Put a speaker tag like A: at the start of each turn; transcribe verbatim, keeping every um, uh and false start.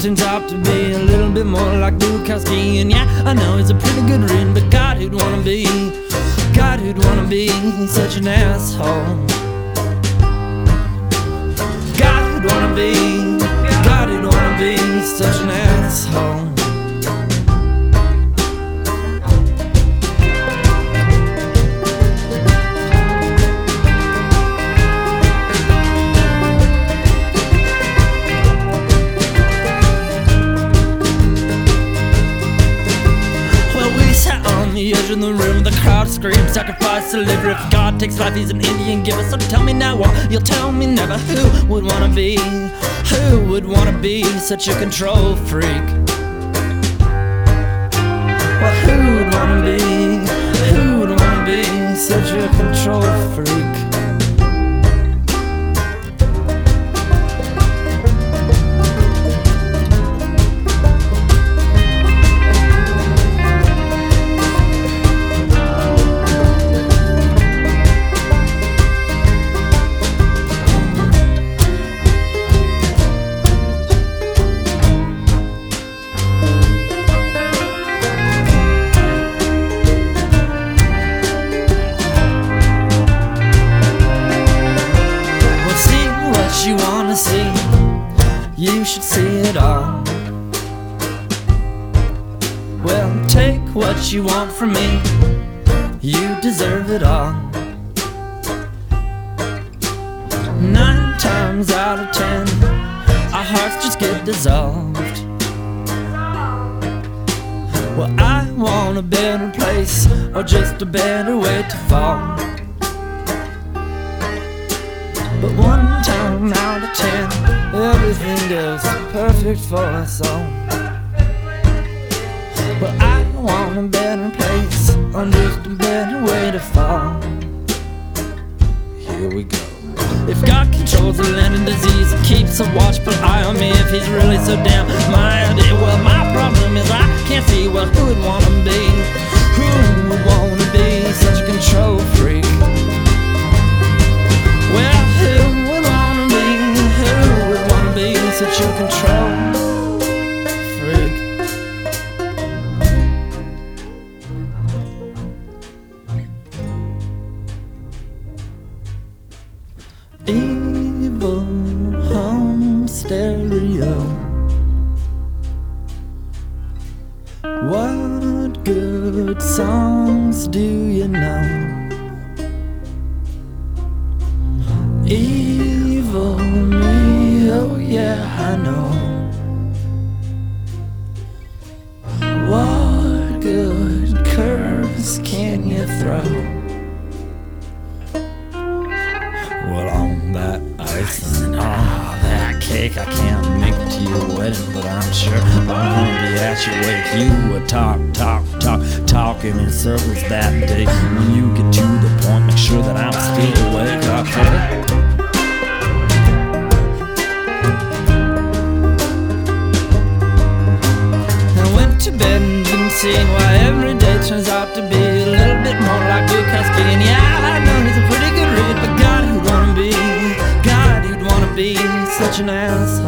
A: turns out to be a little bit more like Bukowski. And yeah, I know he's a pretty good read, but God, who'd wanna be, God, who'd wanna be such an asshole. God, who'd wanna be, God, who'd wanna be such an asshole. The edge of the room, the crowd screams, sacrifice, deliver. If God takes life, he's an Indian giver. So tell me now what you'll tell me never. Who would wanna be, who would wanna be such a control freak? Well, who would wanna be, who would wanna be such a control freak? You wanna see, you should see it all. Well, take what you want from me, you deserve it all. Nine times out of ten, our hearts just get dissolved. Well, I want a better place, or just a better way to fall. But one time out of ten, everything goes perfect for us all. But I want a better place, or just a better way to fall. Here we go. If God controls the land and disease and keeps a watchful eye on me, if he's really so damn mighty, well, my problem is I can't see, well, who would wanna be, who would wanna be such a control freak? Well, who would wanna be, who would wanna be such a control freak? Evil home stereo, what good songs do you know? Evil me, oh yeah, I know. What good curves can you throw? Well, on that ice and all that cake, I can't make it to your wedding, but I'm sure I'm gonna be at your wake. You would talk, talk, talk, talking in circles that day. When you get to the point, make sure that I'm still awake, okay? To bed and been seeing why every day turns out to be a little bit more like Bukowski. And yeah, I know he's a pretty good read, but God, who'd wanna be, God, who'd wanna be such an asshole.